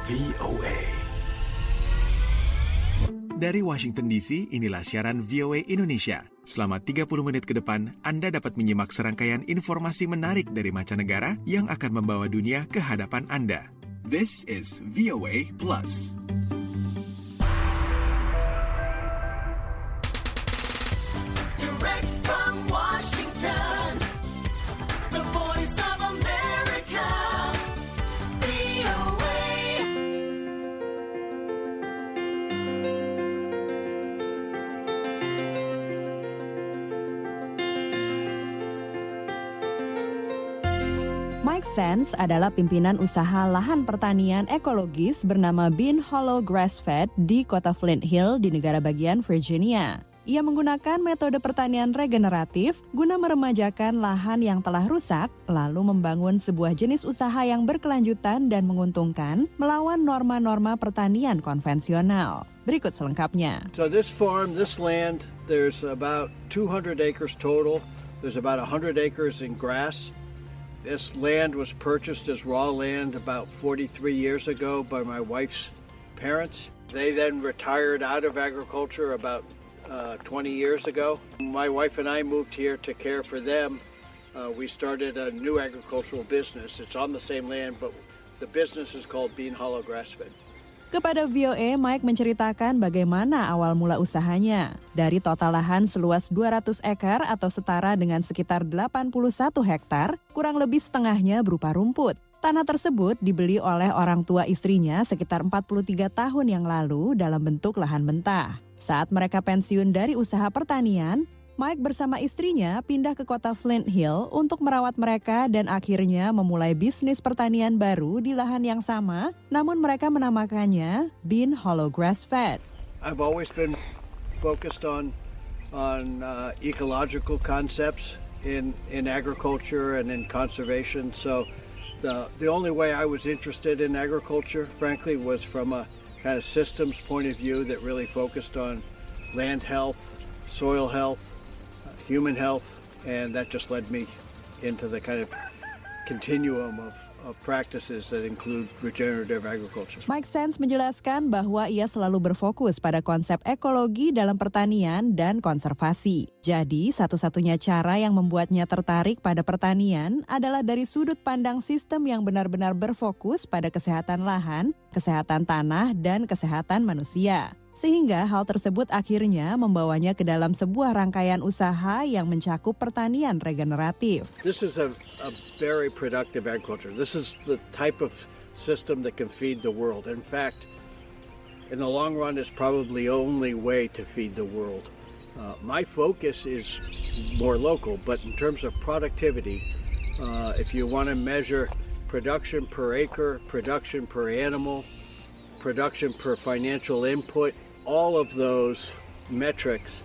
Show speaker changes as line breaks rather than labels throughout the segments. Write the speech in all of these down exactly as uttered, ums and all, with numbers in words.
V O A.
Dari Washington D C, inilah siaran V O A Indonesia. Selama tiga puluh menit ke depan, Anda dapat menyimak serangkaian informasi menarik dari mancanegara yang akan membawa dunia ke hadapan Anda. This is V O A Plus.
Direct from Washington, the voice of America, V O A.
Mike Sands adalah pimpinan usaha lahan pertanian ekologis bernama Bean Hollow Grass-Fed di kota Flint Hill di negara bagian Virginia. Ia menggunakan metode pertanian regeneratif guna meremajakan lahan yang telah rusak, lalu membangun sebuah jenis usaha yang berkelanjutan dan menguntungkan melawan norma-norma pertanian konvensional. Berikut selengkapnya.
So this farm, this land, there's about two hundred acres total. There's about one hundred acres in grass. This land was purchased as raw land about forty-three years ago by my wife's parents. They then retired out of agriculture about Uh, twenty years ago. My wife and I moved here to care for them. Uh, we started a new agricultural business. It's on the same land, but the business is called Bean Hollow Grass-Fed.
Kepada V O A, Mike menceritakan bagaimana awal mula usahanya. Dari total lahan seluas dua ratus ekar atau setara dengan sekitar delapan puluh satu hektar, kurang lebih setengahnya berupa rumput. Tanah tersebut dibeli oleh orang tua istrinya sekitar empat puluh tiga tahun yang lalu dalam bentuk lahan mentah. Saat mereka pensiun dari usaha pertanian, Mike bersama istrinya pindah ke kota Flint Hill untuk merawat mereka dan akhirnya memulai bisnis pertanian baru di lahan yang sama, namun mereka menamakannya Bean Hollow Grass-Fed.
I've always been focused on on uh, ecological concepts in in agriculture and in conservation. So the the only way I was interested in agriculture, frankly, was from a kind of systems point of view that really focused on land health, soil health, uh, human health, and that just led me into the kind of continuum of, of practices that include regenerative agriculture.
Mike Sands menjelaskan bahwa ia selalu berfokus pada konsep ekologi dalam pertanian dan konservasi. Jadi, satu-satunya cara yang membuatnya tertarik pada pertanian adalah dari sudut pandang sistem yang benar-benar berfokus pada kesehatan lahan, kesehatan tanah, dan kesehatan manusia. Sehingga hal tersebut akhirnya membawanya ke dalam sebuah rangkaian usaha yang mencakup pertanian regeneratif.
This is a, a very productive agriculture. This is the type of system that can feed the world. In fact, in the long run, it's probably the only way to feed the world. Uh, my focus is more local, but in terms of productivity, uh, if you want to measure production per acre, production per animal, production per financial input, all of those metrics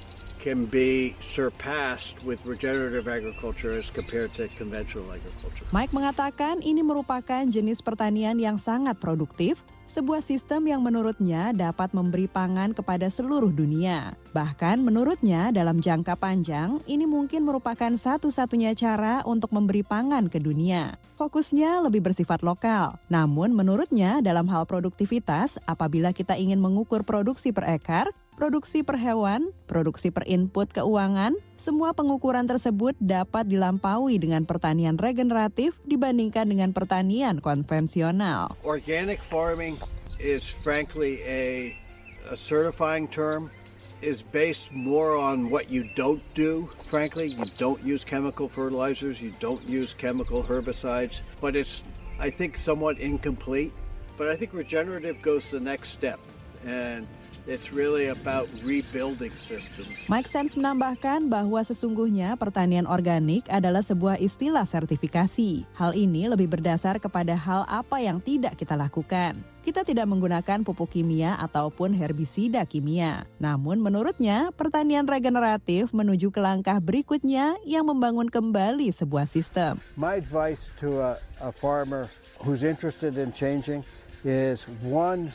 can be surpassed with regenerative agriculture as compared to conventional agriculture.
Mike mengatakan ini merupakan jenis pertanian yang sangat produktif, sebuah sistem yang menurutnya dapat memberi pangan kepada seluruh dunia. Bahkan menurutnya dalam jangka panjang, ini mungkin merupakan satu-satunya cara untuk memberi pangan ke dunia. Fokusnya lebih bersifat lokal. Namun menurutnya dalam hal produktivitas, apabila kita ingin mengukur produksi per ekar, produksi per hewan, produksi per input keuangan, semua pengukuran tersebut dapat dilampaui dengan pertanian regeneratif dibandingkan dengan pertanian konvensional.
Organic farming is frankly a, a certifying term, is based more on what you don't do. Frankly, you don't use chemical fertilizers, you don't use chemical herbicides, but it's, I think, somewhat incomplete. But I think regenerative goes the next step, and it's really about rebuilding systems.
Mike Sands menambahkan bahwa sesungguhnya pertanian organik adalah sebuah istilah sertifikasi. Hal ini lebih berdasar kepada hal apa yang tidak kita lakukan. Kita tidak menggunakan pupuk kimia ataupun herbisida kimia. Namun menurutnya, pertanian regeneratif menuju ke langkah berikutnya yang membangun kembali sebuah sistem.
My advice to a, a farmer who's interested in changing is one,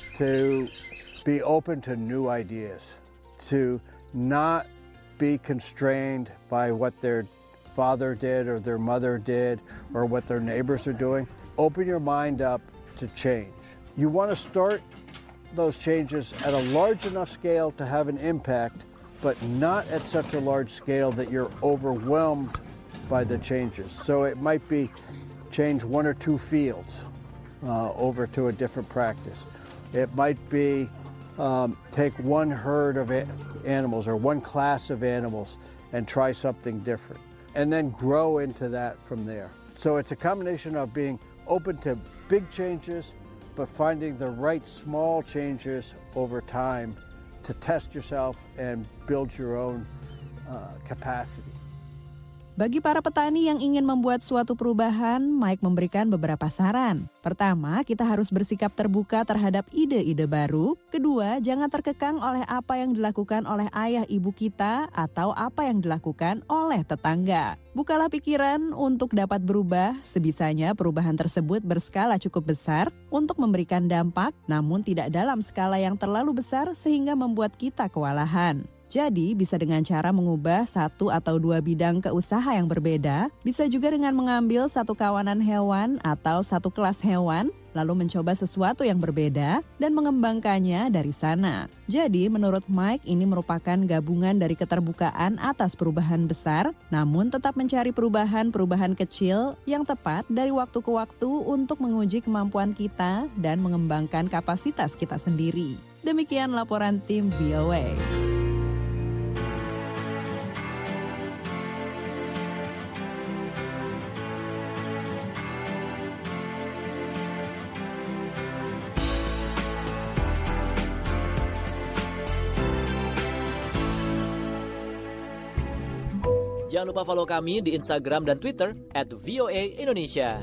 to be open to new ideas, to not be constrained by what their father did or their mother did or what their neighbors are doing. Open your mind up to change. you want to start those changes at a large enough scale to have an impact, but not at such a large scale that you're overwhelmed by the changes. So it might be change one or two fields uh, over to a different practice. It might be um, take one herd of a- animals or one class of animals and try something different, and then grow into that from there. So it's a combination of being open to big changes, but finding the right small changes over time to test yourself and build your own uh, capacity.
Bagi para petani yang ingin membuat suatu perubahan, Mike memberikan beberapa saran. Pertama, kita harus bersikap terbuka terhadap ide-ide baru. Kedua, jangan terkekang oleh apa yang dilakukan oleh ayah ibu kita atau apa yang dilakukan oleh tetangga. Bukalah pikiran untuk dapat berubah, sebisanya perubahan tersebut berskala cukup besar untuk memberikan dampak, namun tidak dalam skala yang terlalu besar sehingga membuat kita kewalahan. Jadi, bisa dengan cara mengubah satu atau dua bidang keusaha yang berbeda, bisa juga dengan mengambil satu kawanan hewan atau satu kelas hewan, lalu mencoba sesuatu yang berbeda dan mengembangkannya dari sana. Jadi, menurut Mike, ini merupakan gabungan dari keterbukaan atas perubahan besar, namun tetap mencari perubahan-perubahan kecil yang tepat dari waktu ke waktu untuk menguji kemampuan kita dan mengembangkan kapasitas kita sendiri. Demikian laporan tim V O A.
Jangan lupa follow kami di Instagram dan Twitter at V O A Indonesia.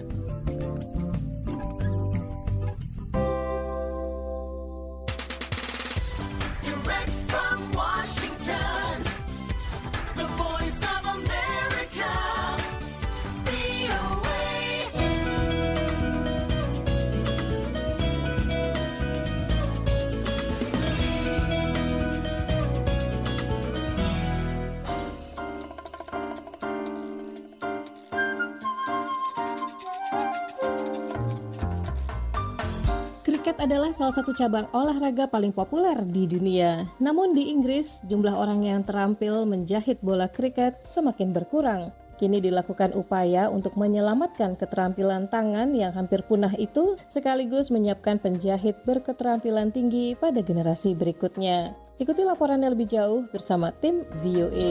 Direct from Washington, the voice of America, V O A.
Kriket adalah salah satu cabang olahraga paling populer di dunia. Namun di Inggris, jumlah orang yang terampil menjahit bola kriket semakin berkurang. Kini dilakukan upaya untuk menyelamatkan keterampilan tangan yang hampir punah itu, sekaligus menyiapkan penjahit berketerampilan tinggi pada generasi berikutnya. Ikuti laporannya lebih jauh bersama tim V O A.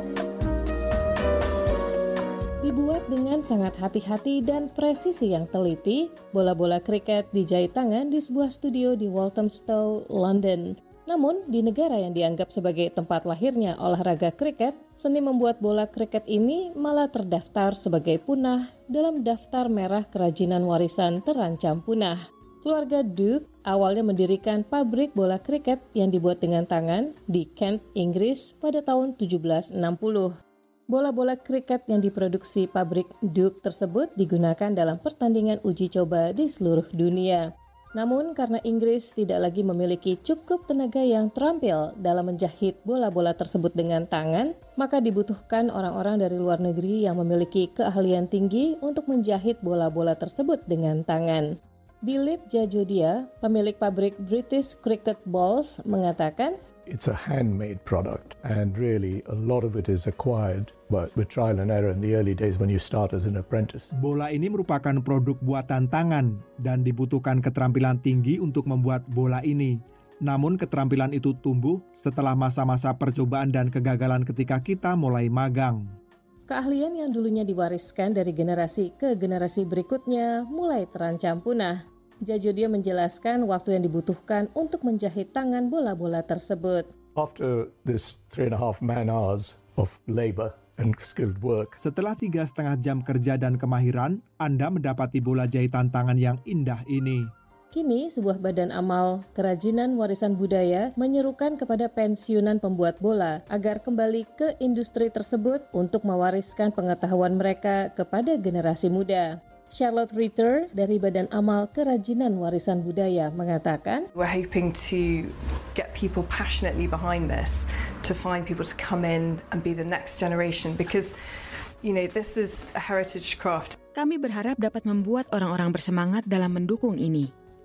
Dibuat dengan sangat hati-hati dan presisi yang teliti, bola-bola kriket dijahit tangan di sebuah studio di Walthamstow, London. Namun, di negara yang dianggap sebagai tempat lahirnya olahraga kriket, seni membuat bola kriket ini malah terdaftar sebagai punah dalam daftar merah kerajinan warisan terancam punah. Keluarga Duke awalnya mendirikan pabrik bola kriket yang dibuat dengan tangan di Kent, Inggris pada tahun tujuh belas enam puluh. Bola-bola kriket yang diproduksi pabrik Duke tersebut digunakan dalam pertandingan uji coba di seluruh dunia. Namun karena Inggris tidak lagi memiliki cukup tenaga yang terampil dalam menjahit bola-bola tersebut dengan tangan, maka dibutuhkan orang-orang dari luar negeri yang memiliki keahlian tinggi untuk menjahit bola-bola tersebut dengan tangan. Dilip Jajodia, pemilik pabrik British Cricket Balls, mengatakan,
It's a handmade product, and really a lot of it is acquired but with trial and error in the early days when you start as an apprentice.
Bola ini merupakan produk buatan tangan dan dibutuhkan keterampilan tinggi untuk membuat bola ini. Namun keterampilan itu tumbuh setelah masa-masa percobaan dan kegagalan ketika kita mulai magang.
Keahlian yang dulunya diwariskan dari generasi ke generasi berikutnya mulai terancam punah. Jajodia menjelaskan waktu yang dibutuhkan untuk menjahit tangan bola-bola tersebut.
After this three and a half man hours of labor and skilled work,
Setelah tiga setengah jam kerja dan kemahiran, Anda mendapati bola jahitan tangan yang indah ini.
Kini, sebuah badan amal kerajinan warisan budaya menyerukan kepada pensiunan pembuat bola agar kembali ke industri tersebut untuk mewariskan pengetahuan mereka kepada generasi muda. Charlotte Ritter dari Badan Amal Kerajinan Warisan Budaya mengatakan,
We're hoping to get people passionately behind this, to find people to come in and be the next generation, because, you know, this is a heritage craft.
Kami berharap dapat membuat orang-orang bersemangat dalam mendukung ini.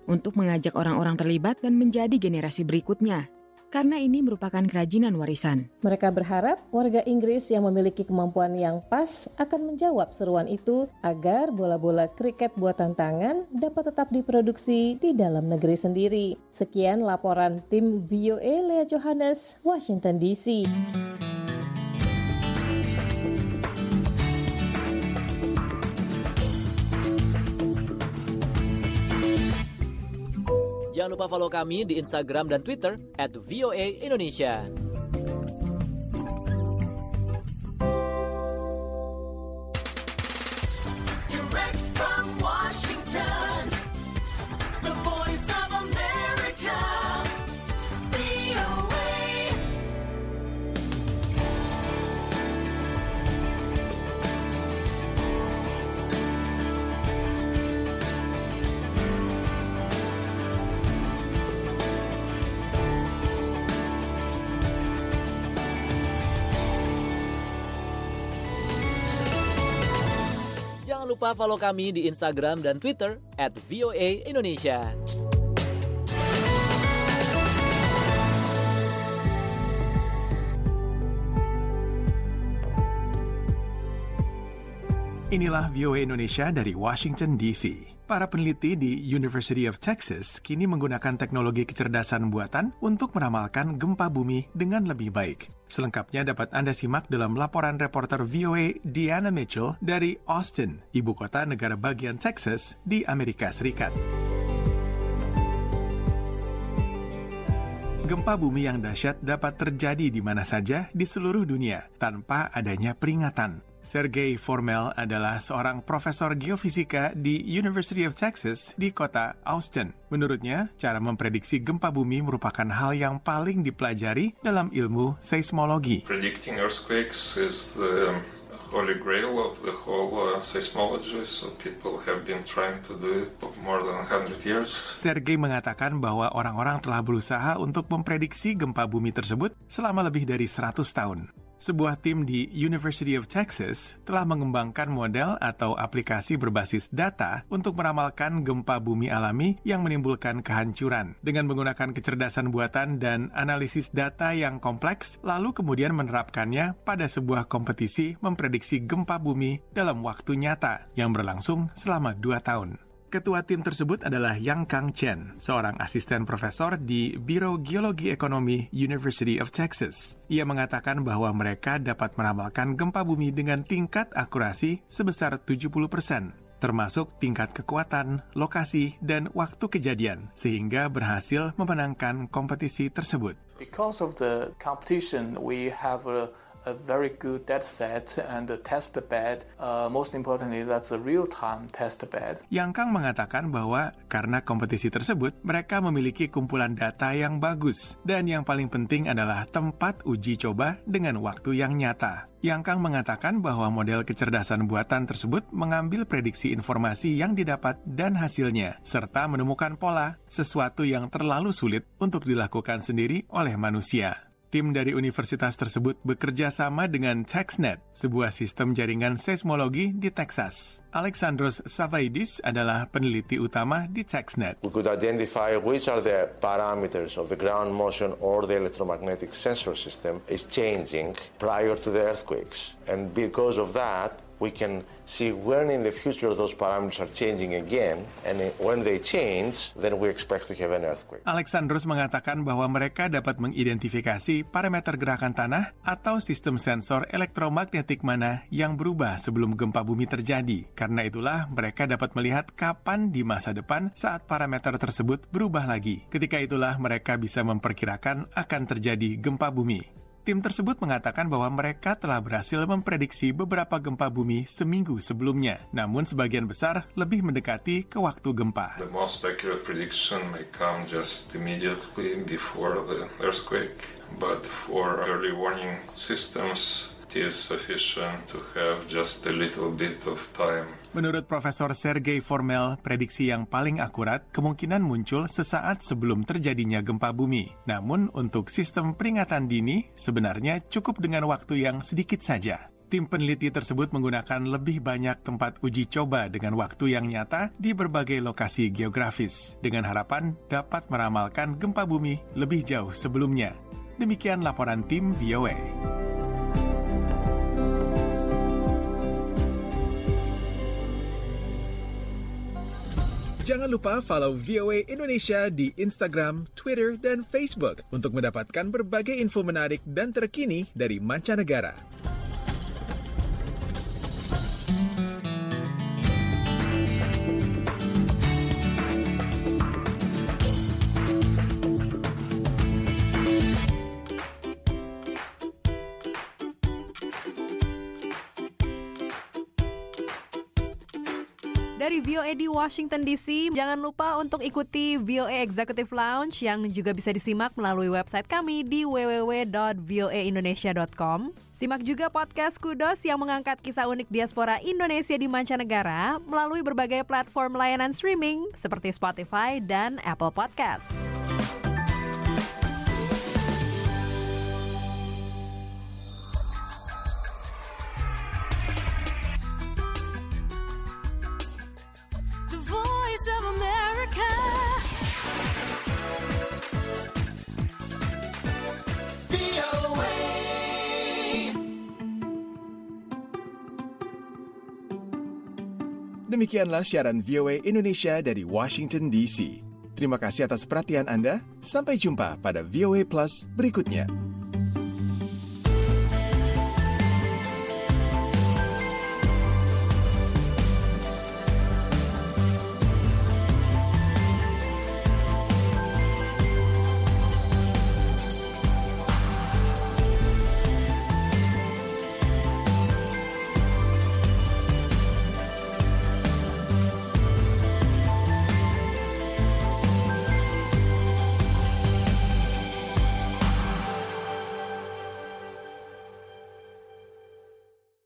untuk mengajak orang-orang terlibat dan menjadi generasi berikutnya, karena ini merupakan kerajinan warisan.
Mereka berharap warga Inggris yang memiliki kemampuan yang pas akan menjawab seruan itu agar bola-bola kriket buatan tangan dapat tetap diproduksi di dalam negeri sendiri. Sekian laporan tim V O A Lea Johannes, Washington D C.
Jangan lupa follow kami di Instagram dan Twitter at V O A Indonesia.
Direct from Washington, the voice of America, V O A.
Jangan lupa follow kami di Instagram dan Twitter at V O A Indonesia.
Inilah V O A Indonesia dari Washington D C. Para peneliti di University of Texas kini menggunakan teknologi kecerdasan buatan untuk meramalkan gempa bumi dengan lebih baik. Selengkapnya dapat Anda simak dalam laporan reporter V O A Deanna Mitchell dari Austin, ibu kota negara bagian Texas di Amerika Serikat. Gempa bumi yang dahsyat dapat terjadi di mana saja di seluruh dunia tanpa adanya peringatan. Sergei Formel adalah seorang profesor geofisika di University of Texas di kota Austin. Menurutnya, cara memprediksi gempa bumi merupakan hal yang paling dipelajari dalam ilmu seismologi.
Predicting earthquakes is the holy grail of the whole uh, seismology, so people have been trying to do it for more than one hundred years.
Sergei mengatakan bahwa orang-orang telah berusaha untuk memprediksi gempa bumi tersebut selama lebih dari seratus tahun. Sebuah tim di University of Texas telah mengembangkan model atau aplikasi berbasis data untuk meramalkan gempa bumi alami yang menimbulkan kehancuran. Dengan menggunakan kecerdasan buatan dan analisis data yang kompleks, lalu kemudian menerapkannya pada sebuah kompetisi memprediksi gempa bumi dalam waktu nyata yang berlangsung selama dua tahun. Ketua tim tersebut adalah Yang Kang Chen, seorang asisten profesor di Biro Geologi Ekonomi University of Texas. Ia mengatakan bahwa mereka dapat meramalkan gempa bumi dengan tingkat akurasi sebesar tujuh puluh persen, termasuk tingkat kekuatan, lokasi, dan waktu kejadian, sehingga berhasil memenangkan kompetisi tersebut.
Because of the competition, we have a a very good data set and a test bed. Uh, most importantly, that's a real-time test bed.
Yang Kang mengatakan bahwa karena kompetisi tersebut, mereka memiliki kumpulan data yang bagus. Dan yang paling penting adalah tempat uji coba dengan waktu yang nyata. Yang Kang mengatakan bahwa model kecerdasan buatan tersebut mengambil prediksi informasi yang didapat dan hasilnya, serta menemukan pola, sesuatu yang terlalu sulit untuk dilakukan sendiri oleh manusia. Tim dari universitas tersebut bekerja sama dengan TexNet, sebuah sistem jaringan seismologi di Texas. Alexandros Savaidis adalah peneliti utama di TexNet.
We could identify which are the parameters of the ground motion or the electromagnetic sensor system is changing prior to the earthquakes. And because of that, we can see when in the future those parameters are changing again, and when they change, then we expect to have an earthquake.
Alexandros mengatakan bahwa mereka dapat mengidentifikasi parameter gerakan tanah atau sistem sensor elektromagnetik mana yang berubah sebelum gempa bumi terjadi. Karena itulah mereka dapat melihat kapan di masa depan saat parameter tersebut berubah lagi. Ketika itulah mereka bisa memperkirakan akan terjadi gempa bumi. Tim tersebut mengatakan bahwa mereka telah berhasil memprediksi beberapa gempa bumi seminggu sebelumnya, namun sebagian besar lebih mendekati ke waktu gempa.
The most accurate prediction may come just immediately before the earthquake, but for early warning systems, it is sufficient to have just a little bit of time.
Menurut Profesor Sergei Formel, prediksi yang paling akurat kemungkinan muncul sesaat sebelum terjadinya gempa bumi. Namun, untuk sistem peringatan dini, sebenarnya cukup dengan waktu yang sedikit saja. Tim peneliti tersebut menggunakan lebih banyak tempat uji coba dengan waktu yang nyata di berbagai lokasi geografis, dengan harapan dapat meramalkan gempa bumi lebih jauh sebelumnya. Demikian laporan tim V O A. Jangan lupa follow V O A Indonesia di Instagram, Twitter, dan Facebook untuk mendapatkan berbagai info menarik dan terkini dari mancanegara.
Dari V O A di Washington D C, jangan lupa untuk ikuti V O A Executive Lounge yang juga bisa disimak melalui website kami di w w w dot v o a indonesia dot com. Simak juga podcast Kudos yang mengangkat kisah unik diaspora Indonesia di mancanegara melalui berbagai platform layanan streaming seperti Spotify dan Apple Podcasts.
Demikianlah siaran V O A Indonesia dari Washington D C. Terima kasih atas perhatian Anda. Sampai jumpa pada V O A Plus berikutnya.